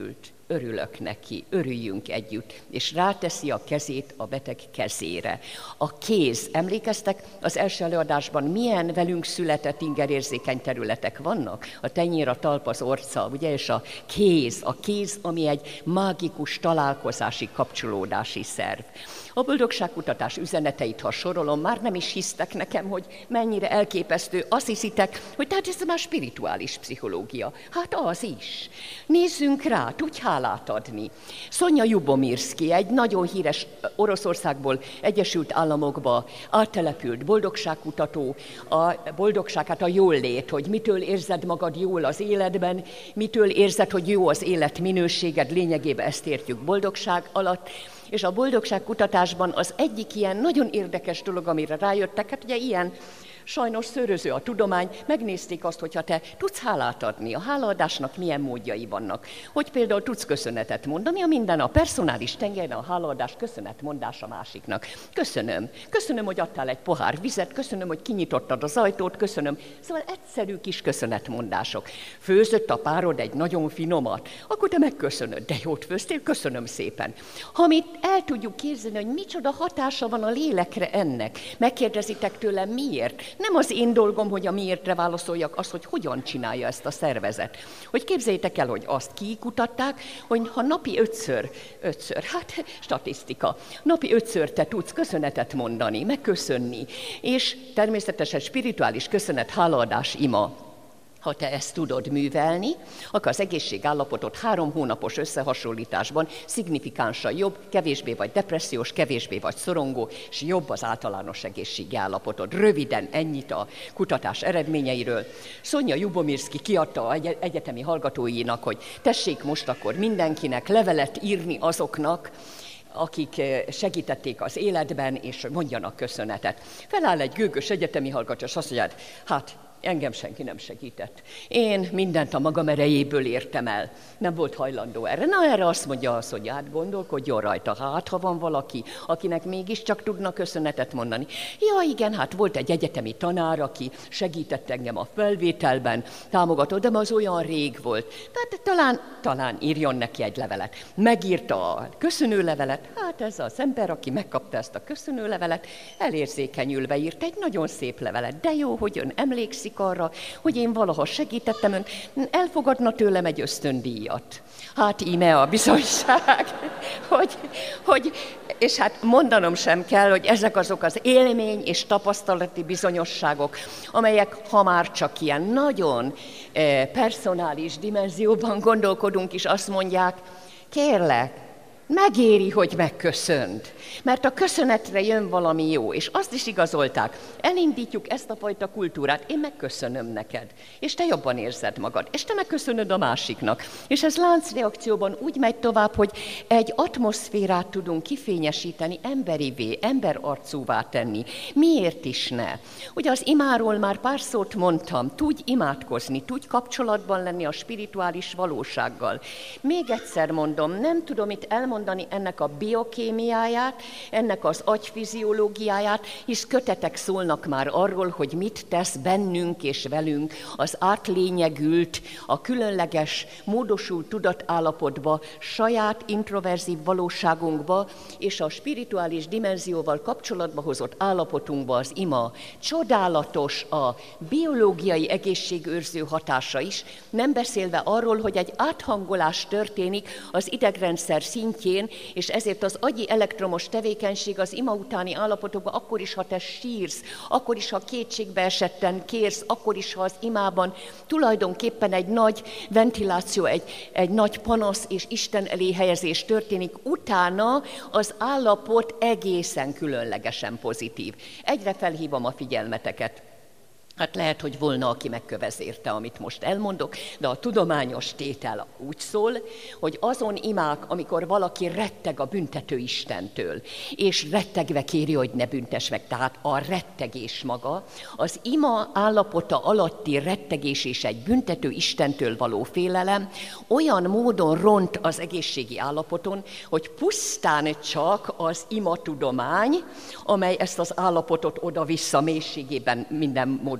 örülök neki, örüljünk együtt, és ráteszi a kezét a beteg kezére. A kéz, emlékeztek, az első előadásban milyen velünk született ingerérzékeny területek vannak? A tenyér, a talp, az orca, ugye, és a kéz, a kéz, ami egy mágikus találkozási, kapcsolódási szerv. A boldogságkutatás üzeneteit, ha sorolom, már nem is hisztek nekem, hogy mennyire elképesztő. Azt hiszitek, hogy tehát ez már spirituális pszichológia. Hát az is. Nézzünk rá, tudj hálát adni. Sonja Lyubomirsky, egy nagyon híres Oroszországból Egyesült Államokba áttelepült boldogságkutató, a boldogság, hát a jólét, hogy mitől érzed magad jól az életben, mitől érzed, hogy jó az élet minőséged, lényegében ezt értjük boldogság alatt. És a boldogságkutatásban az egyik ilyen nagyon érdekes dolog, amire rájöttek, hát ugye ilyen sajnos szőröző a tudomány, megnézték azt, hogyha te tudsz hálát adni, a hálaadásnak milyen módjai vannak. Hogy például tudsz köszönetet mondani, a minden a personális tengelyen a hálaadás köszönetmondás a másiknak. Köszönöm. Köszönöm, hogy adtál egy pohár vizet, köszönöm, hogy kinyitottad az ajtót, köszönöm. Szóval egyszerű kis köszönetmondások. Főzött a párod egy nagyon finomat, akkor te megköszönöd, de jót főztél, köszönöm szépen. Ha mi el tudjuk képzelni, hogy micsoda hatása van a lélekre ennek, megkérdezitek tőlem miért? Nem az én dolgom, hogy a miértre válaszoljak, az, hogy hogyan csinálja ezt a szervezet. Hogy képzeljétek el, hogy azt kikutatták, hogy ha napi ötször, ötször, hát statisztika, napi ötször te tudsz köszönetet mondani, megköszönni, és természetesen spirituális köszönet, hálaadás, ima. Ha te ezt tudod művelni, akkor az egészségállapotot három hónapos összehasonlításban szignifikánsan jobb, kevésbé vagy depressziós, kevésbé vagy szorongó, és jobb az általános egészségi állapotod. Röviden ennyit a kutatás eredményeiről. Sonja Lyubomirsky kiadta a egyetemi hallgatóinak, hogy tessék most akkor mindenkinek levelet írni azoknak, akik segítették az életben, és mondjanak köszönetet. Feláll egy gőgös egyetemi hallgató, és azt mondja, hát engem senki nem segített. Én mindent a magam erejéből értem el. Nem volt hajlandó erre. Na, erre azt mondja az, hogy hát gondolkodjon rajta. Hát, ha van valaki, akinek mégiscsak tudna köszönetet mondani. Ja, igen, hát volt egy egyetemi tanár, aki segített engem a felvételben, támogatott, de az olyan rég volt. Tehát talán, talán írjon neki egy levelet. Megírta a köszönőlevelet. Hát ez az ember, aki megkapta ezt a köszönőlevelet, elérzékenyülve írt egy nagyon szép levelet. De jó, hogy ön emlékszik arra, hogy én valaha segítettem önt, elfogadna tőlem egy ösztöndíjat. Hát íme a bizonyság, hogy, hogy, és hát mondanom sem kell, hogy ezek azok az élmény és tapasztalati bizonyosságok, amelyek, ha már csak ilyen nagyon eh, personális dimenzióban gondolkodunk, és azt mondják, kérlek, megéri, hogy megköszönd, mert a köszönetre jön valami jó, és azt is igazolták. Elindítjuk ezt a fajta kultúrát, én megköszönöm neked, és te jobban érzed magad, és te megköszönöd a másiknak. És ez láncreakcióban úgy megy tovább, hogy egy atmoszférát tudunk kifényesíteni, emberivé, emberarcúvá tenni. Miért is ne? Ugye az imáról már pár szót mondtam, tudj imádkozni, tudj kapcsolatban lenni a spirituális valósággal. Még egyszer mondom, nem tudom itt elmondani, ennek a biokémiáját, ennek az agyfiziológiáját, hisz kötetek szólnak már arról, hogy mit tesz bennünk és velünk az átlényegült, a különleges, módosult tudatállapotba, saját introverzív valóságunkba és a spirituális dimenzióval kapcsolatba hozott állapotunkba az ima. Csodálatos a biológiai egészségőrző hatása is, nem beszélve arról, hogy egy áthangolás történik az idegrendszer szintjén, és ezért az agyi elektromos tevékenység az ima utáni állapotokban, akkor is, ha te sírsz, akkor is, ha kétségbe esetten kérsz, akkor is, ha az imában tulajdonképpen egy nagy ventiláció, egy, egy nagy panasz és Isten elé helyezés történik, utána az állapot egészen különlegesen pozitív. Egyre felhívom a figyelmeteket. Hát lehet, hogy volna, aki megkövezérte, amit most elmondok, de a tudományos tétel úgy szól, hogy azon imák, amikor valaki retteg a büntető Istentől, és rettegve kéri, hogy ne büntess meg, tehát a rettegés maga, az ima állapota alatti rettegés és egy büntető Istentől való félelem olyan módon ront az egészségi állapoton, hogy pusztán csak az ima tudomány, amely ezt az állapotot oda-vissza mélységében minden módon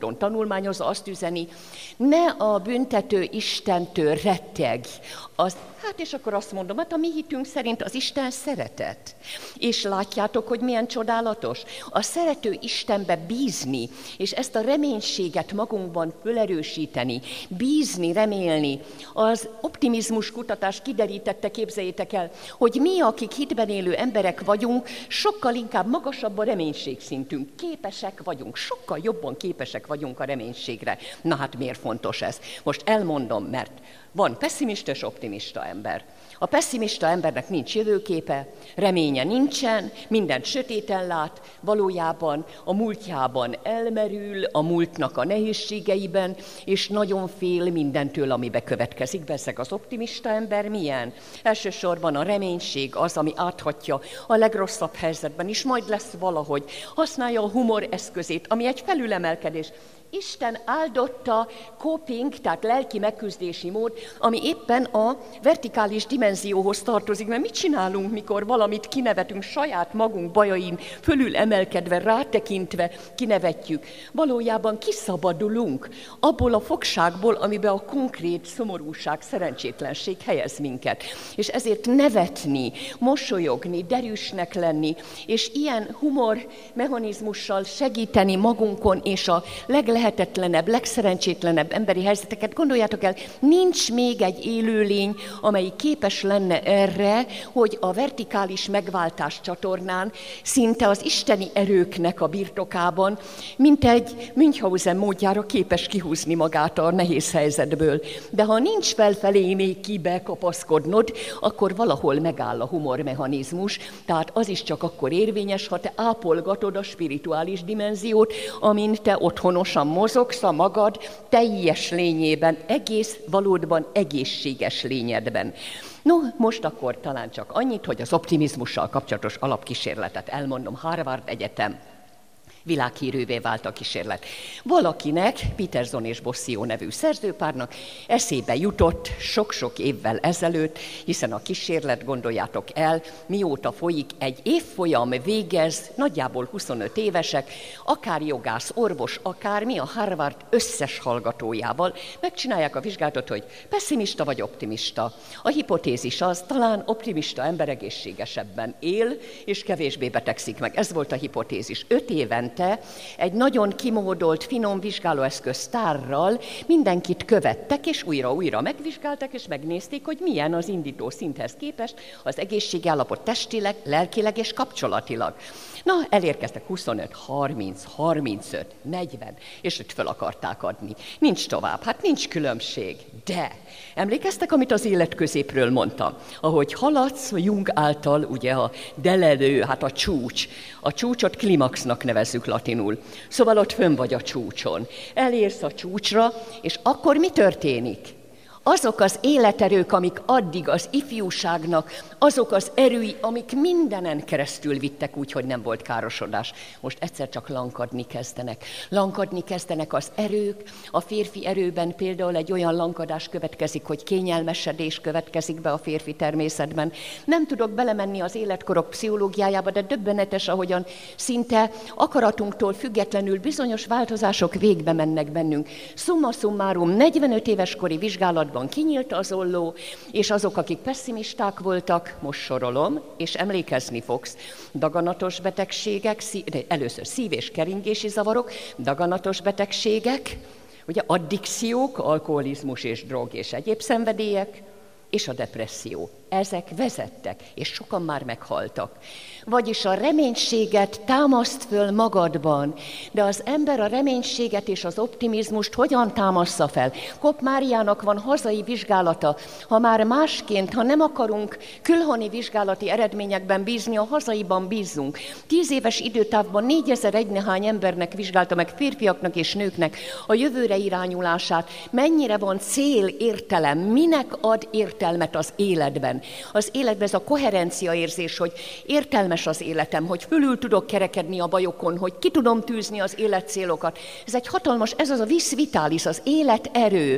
otthon tanulmányozza, azt üzeni, ne a büntető Istentől retteg. Az, hát és akkor azt mondom, hát a mi hitünk szerint az Isten szeretet. És látjátok, hogy milyen csodálatos? A szerető Istenbe bízni, és ezt a reménységet magunkban fölerősíteni, bízni, remélni. Az optimizmus kutatás kiderítette, képzeljétek el, hogy mi, akik hitben élő emberek vagyunk, sokkal inkább magasabb a reménységszintünk. Képesek vagyunk, sokkal jobban képesek vagyunk a reménységre. Na hát miért fontos ez? Most elmondom, mert van pesszimista és optimista ember. A pesszimista embernek nincs jövőképe, reménye nincsen, mindent sötéten lát, valójában a múltjában elmerül, a múltnak a nehézségeiben, és nagyon fél mindentől, ami bekövetkezik. Beszeg az optimista ember milyen? Elsősorban a reménység az, ami áthatja a legrosszabb helyzetben is, majd lesz valahogy. Használja a humor eszközét, ami egy felülemelkedés. Isten áldotta coping, tehát lelki megküzdési mód, ami éppen a vertikális dimenzióhoz tartozik. Mert mit csinálunk, mikor valamit kinevetünk, saját magunk bajain fölül emelkedve, rátekintve kinevetjük? Valójában kiszabadulunk abból a fogságból, amiben a konkrét szomorúság, szerencsétlenség helyez minket. És ezért nevetni, mosolyogni, derűsnek lenni, és ilyen humor mechanizmussal segíteni magunkon és a legle lehetetlenebb, legszerencsétlenebb emberi helyzeteket. Gondoljátok el, nincs még egy élőlény, amely képes lenne erre, hogy a vertikális megváltás csatornán, szinte az isteni erőknek a birtokában, mint egy Münchhausen módjára képes kihúzni magát a nehéz helyzetből. De ha nincs felfelé még kibe kapaszkodnod, akkor valahol megáll a humormechanizmus, tehát az is csak akkor érvényes, ha te ápolgatod a spirituális dimenziót, amin te otthonosan mozogsz a magad teljes lényében, egész valódban egészséges lényedben. No, most akkor talán csak annyit, hogy az optimizmussal kapcsolatos alapkísérletet elmondom. Harvard Egyetem. Világhírűvé vált a kísérlet. Valakinek, Peterson és Bossio nevű szerzőpárnak eszébe jutott sok-sok évvel ezelőtt, hiszen a kísérlet, gondoljátok el, mióta folyik, egy évfolyam végez, nagyjából huszonöt évesek, akár jogász, orvos, akár mi a Harvard összes hallgatójával megcsinálják a vizsgálatot, hogy pesszimista vagy optimista. A hipotézis az, talán optimista ember egészségesebben él, és kevésbé betegszik meg. Ez volt a hipotézis. Öt éven egy nagyon kimódolt, finom vizsgálóeszköz tárral mindenkit követtek, és újra-újra megvizsgáltak, és megnézték, hogy milyen az indító szinthez képest az egészségállapot testileg, lelkileg és kapcsolatilag. Na, elérkeztek huszonöt, harminc, harmincöt, negyven, és őt fel akarták adni. Nincs tovább, hát nincs különbség. De emlékeztek, amit az élet középről mondtam? Ahogy haladsz, Jung által, ugye a delelő, hát a csúcs. A csúcsot klimaxnak nevezzük latinul. Szóval ott fönn vagy a csúcson. Elérsz a csúcsra, és akkor mi történik? Azok az életerők, amik addig az ifjúságnak, azok az erői, amik mindenen keresztül vittek úgy, hogy nem volt károsodás. Most egyszer csak lankadni kezdenek. Lankadni kezdenek az erők. A férfi erőben például egy olyan lankadás következik, hogy kényelmesedés következik be a férfi természetben. Nem tudok belemenni az életkorok pszichológiájába, de döbbenetes, ahogyan szinte akaratunktól függetlenül bizonyos változások végbe mennek bennünk. Summa summarum, negyvenöt éves kori vizsgálatban kinyílt az olló, és azok, akik pesszimisták voltak, most sorolom, és emlékezni fogsz, daganatos betegségek, szí- először szív- és keringési zavarok, daganatos betegségek, ugye addikciók, alkoholizmus és drog és egyéb szenvedélyek, és a depresszió. Ezek vezettek, és sokan már meghaltak. Vagyis a reménységet támaszt föl magadban, de az ember a reménységet és az optimizmust hogyan támaszza fel? Kopp Máriának van hazai vizsgálata, ha már másként, ha nem akarunk külhoni vizsgálati eredményekben bízni, a hazaiban bízzunk. Tíz éves időtávban négyezer egy nehány embernek vizsgálta meg, férfiaknak és nőknek a jövőre irányulását, mennyire van cél, értelem, minek ad értelmet az életben. Az életben ez a koherencia érzés, hogy értelmes az életem, hogy fölül tudok kerekedni a bajokon, hogy ki tudom tűzni az életcélokat. Ez egy hatalmas, ez az a vis vitalis, az életerő.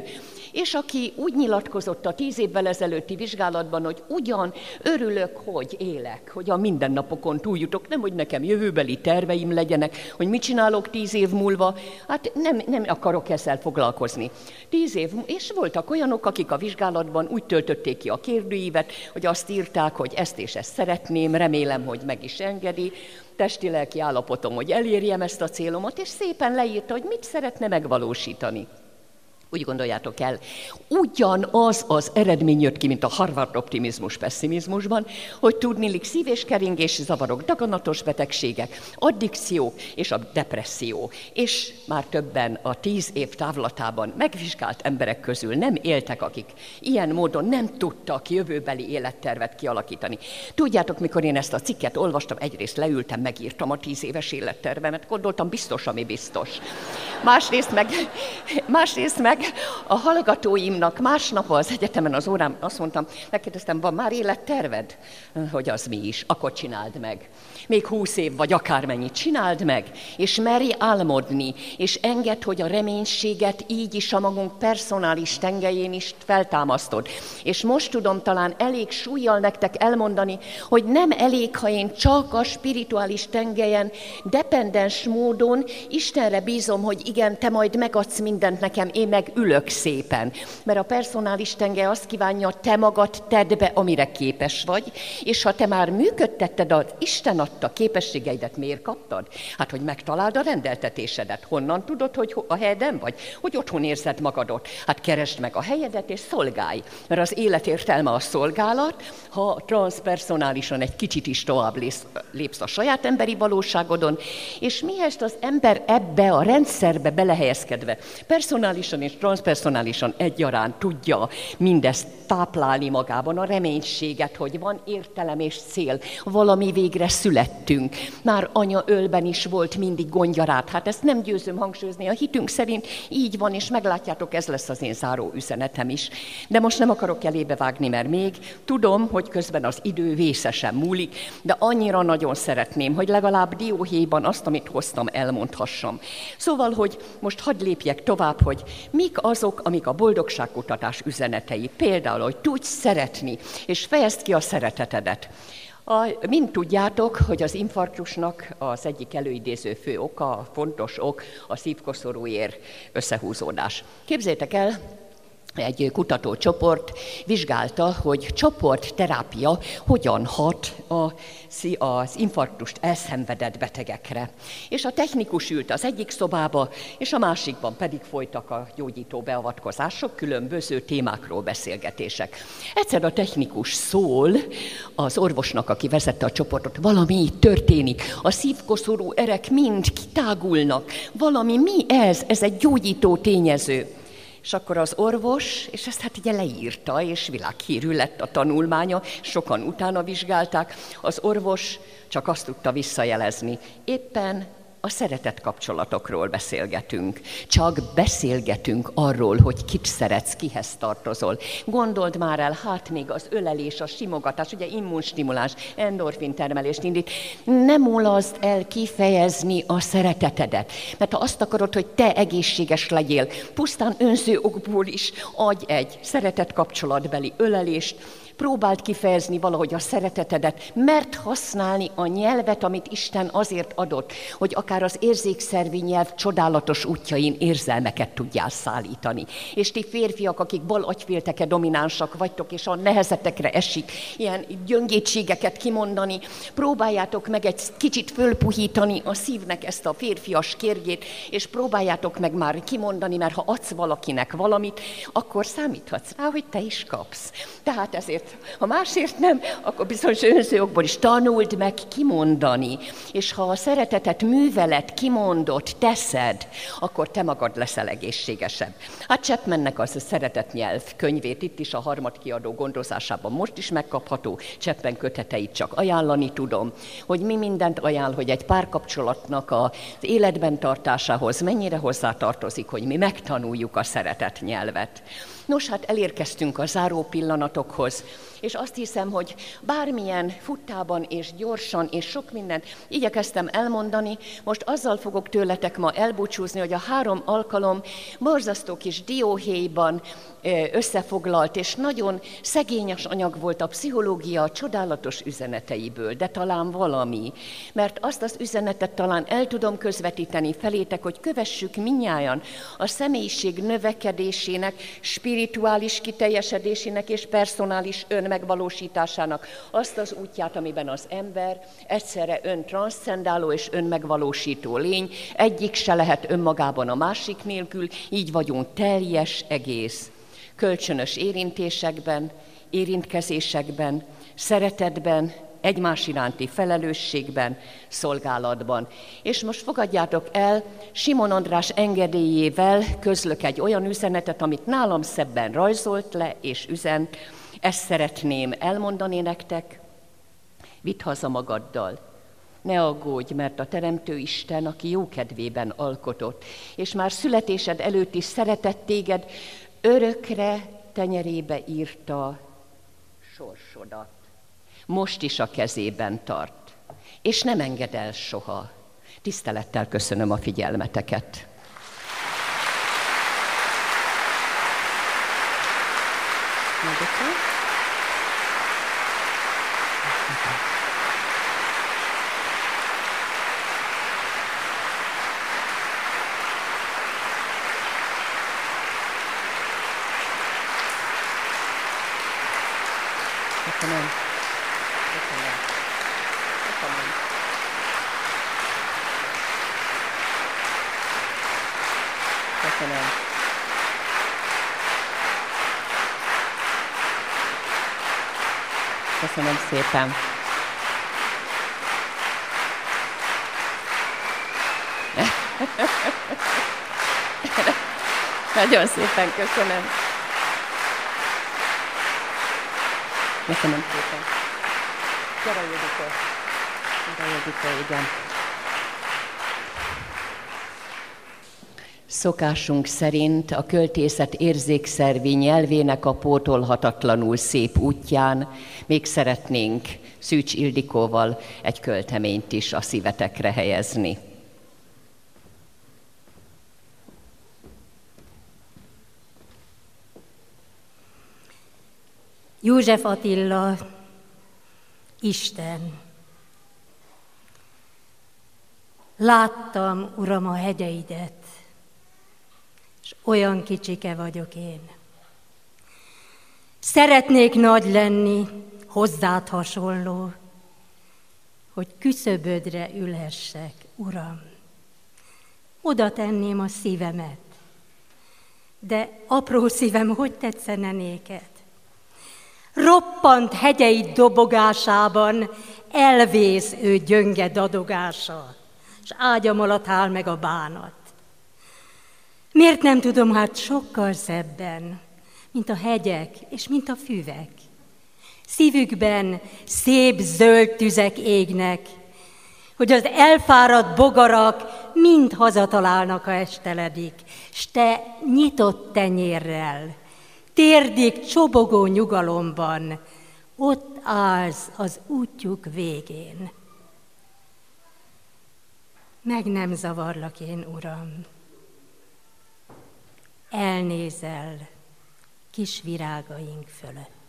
és aki úgy nyilatkozott a tíz évvel ezelőtti vizsgálatban, hogy ugyan örülök, hogy élek, hogy a mindennapokon túljutok, nem, hogy nekem jövőbeli terveim legyenek, hogy mit csinálok tíz év múlva, hát nem, nem akarok ezzel foglalkozni. Tíz év, és voltak olyanok, akik a vizsgálatban úgy töltötték ki a kérdőívet, hogy azt írták, hogy ezt és ezt szeretném, remélem, hogy meg is engedi, testi-lelki állapotom, hogy elérjem ezt a célomat, és szépen leírta, hogy mit szeretne megvalósítani. Úgy gondoljátok el, ugyanaz az eredmény jött ki, mint a Harvard optimizmus-pessimizmusban, hogy tudniillik szív- és keringési zavarok, daganatos betegségek, addikció és a depresszió. És már többen a tíz év távlatában megvizsgált emberek közül nem éltek, akik ilyen módon nem tudtak jövőbeli élettervet kialakítani. Tudjátok, mikor én ezt a cikket olvastam, egyrészt leültem, megírtam a tíz éves élettervemet, gondoltam, biztos, ami biztos. Másrészt meg, másrészt meg a hallgatóimnak másnap az egyetemen az órám azt mondtam, megkérdeztem, van már életterved? Hogy az mi is? Akkor csináld meg. Még húsz év vagy akármennyit csináld meg, és merj álmodni, és engedd, hogy a reménységet így is a magunk personális tengelyén is feltámasztod. És most tudom talán elég súllyal nektek elmondani, hogy nem elég, ha én csak a spirituális tengelyen, dependens módon Istenre bízom, hogy igen, te majd megadsz mindent nekem, én meg ülök szépen. Mert a personális tengely azt kívánja, te magad tedd be, amire képes vagy, és ha te már működtetted az Isten adta képességeidet, miért kaptad? Hát, hogy megtaláld a rendeltetésedet. Honnan tudod, hogy a helyeden vagy? Hogy otthon érzed magadot? Hát keresd meg a helyedet és szolgálj. Mert az élet értelme a szolgálat, ha transzpersonálisan egy kicsit is tovább lépsz a saját emberi valóságodon, és mihez az ember ebbe a rendszerbe belehelyezkedve, personálisan és transzpersonálisan egyaránt tudja mindezt táplálni magában, a reménységet, hogy van értelem és cél, valami végre születtünk. Már anya ölben is volt mindig gondjarát, hát ezt nem győzöm hangsúlyozni, a hitünk szerint így van, és meglátjátok, ez lesz az én záró üzenetem is. De most nem akarok elébe vágni, mert még tudom, hogy közben az idő vészesen múlik, de annyira nagyon szeretném, hogy legalább dióhéjban azt, amit hoztam, elmondhassam. Szóval, hogy most hadd lépjek tovább, hogy mik azok, amik a boldogságkutatás üzenetei. Például, hogy tudj szeretni, és fejezd ki a szeretetedet. A, mind tudjátok, hogy az infarktusnak az egyik előidéző fő oka, a fontos ok, a szívkoszorúér összehúzódás. Képzeljétek el, egy kutatócsoport vizsgálta, hogy csoportterápia hogyan hat az infarktust elszenvedett betegekre. És a technikus ült az egyik szobába, és a másikban pedig folytak a gyógyító beavatkozások, különböző témákról beszélgetések. Egyszer a technikus szól az orvosnak, aki vezette a csoportot, valami történik, a szívkoszorú erek mind kitágulnak, valami mi ez? Ez egy gyógyító tényező. És akkor az orvos, és ezt hát ugye leírta, és világhírű lett a tanulmánya, sokan utána vizsgálták, az orvos csak azt tudta visszajelezni. Éppen a szeretet kapcsolatokról beszélgetünk. Csak beszélgetünk arról, hogy kit szeretsz, kihez tartozol. Gondold már el, hát még az ölelés, a simogatás, ugye immunstimuláns, endorfin termelést indít. Nem mulaszd el kifejezni a szeretetedet. Mert ha azt akarod, hogy te egészséges legyél, pusztán önző okból is adj egy szeretet kapcsolatbeli ölelést, próbáld kifejezni valahogy a szeretetedet, mert használni a nyelvet, amit Isten azért adott, hogy akár az érzékszervi nyelv csodálatos útjain érzelmeket tudjál szállítani. És ti férfiak, akik bal agyfélteke dominánsak vagytok, és a nehezetekre esik ilyen gyöngétségeket kimondani, próbáljátok meg egy kicsit fölpuhítani a szívnek ezt a férfias kérgét, és próbáljátok meg már kimondani, mert ha adsz valakinek valamit, akkor számíthatsz rá, hogy te is kapsz. Tehát ezért ha másért nem, akkor bizonyos önző okból is tanuld meg kimondani. És ha a szeretetet művelet, kimondott, teszed, akkor te magad leszel egészségesebb. Hát Chapmannek az a szeretetnyelv könyvét itt is a harmadkiadó gondozásában most is megkapható. Chapman köteteit csak ajánlani tudom, hogy mi mindent ajánl, hogy egy párkapcsolatnak az életben tartásához mennyire hozzátartozik, hogy mi megtanuljuk a szeretetnyelvet. Nos, hát elérkeztünk a záró pillanatokhoz. És azt hiszem, hogy bármilyen futtában és gyorsan és sok mindent igyekeztem elmondani, most azzal fogok tőletek ma elbúcsúzni, hogy a három alkalom borzasztó kis dióhéjban összefoglalt, és nagyon szegényes anyag volt a pszichológia csodálatos üzeneteiből, de talán valami. Mert azt az üzenetet talán el tudom közvetíteni felétek, hogy kövessük mindnyájan a személyiség növekedésének, spirituális kiteljesedésének és personális önmegvalósításának azt az útját, amiben az ember egyszerre öntranszcendáló és önmegvalósító lény, egyik se lehet önmagában a másik nélkül, így vagyunk teljes egész. Kölcsönös érintésekben, érintkezésekben, szeretetben, egymás iránti felelősségben, szolgálatban. És most fogadjátok el, Simon András engedélyével közlök egy olyan üzenetet, amit nálam szebben rajzolt le és üzent. Ezt szeretném elmondani nektek. Vidd haza magaddal. Ne aggódj, mert a Teremtő Isten, aki jó kedvében alkotott, és már születésed előtt is szeretett téged, örökre tenyerébe írta sorsodat. Most is a kezében tart, és nem enged el soha. Tisztelettel köszönöm a figyelmeteket. Köszönöm. Köszönöm. Köszönöm. Köszönöm. Köszönöm szépen. Nagyon szépen köszönöm. Köszönöm szépen. Gyere, Judika. Gyere, Judika, igen. Szokásunk szerint a költészet érzékszervi nyelvének a pótolhatatlanul szép útján még szeretnénk Szűcs Ildikóval egy költeményt is a szívetekre helyezni. József Attila, Isten. Láttam, Uram, a hegyeidet, és olyan kicsike vagyok én. Szeretnék nagy lenni, hozzád hasonló, hogy küszöbödre ülhessek, Uram. Oda tenném a szívemet, de apró szívem, hogy tetszene néked? Roppant hegyeid dobogásában elvész ő gyönge dadogása, és ágyam alatt áll meg a bánat. Miért nem tudom hát sokkal szebben, mint a hegyek és mint a füvek? Szívükben szép zöld tüzek égnek, hogy az elfáradt bogarak mind hazatalálnak, ha esteledik, s te nyitott tenyérrel, térdig csobogó nyugalomban, ott állsz az útjuk végén. Meg nem zavarlak én, Uram. Elnézel kis virágaink fölött.